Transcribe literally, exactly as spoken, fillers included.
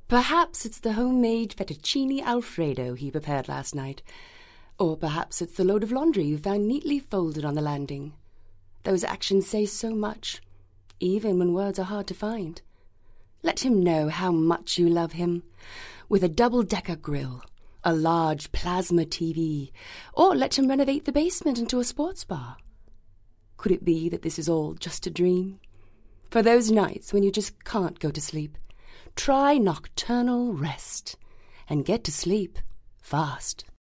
Perhaps it's the homemade fettuccine Alfredo he prepared last night. Or perhaps it's the load of laundry you found neatly folded on the landing. Those actions say so much, even when words are hard to find. Let him know how much you love him, with a double-decker grill, a large plasma T V, or let him renovate the basement into a sports bar. Could it be that this is all just a dream? For those nights when you just can't go to sleep, try nocturnal rest and get to sleep fast.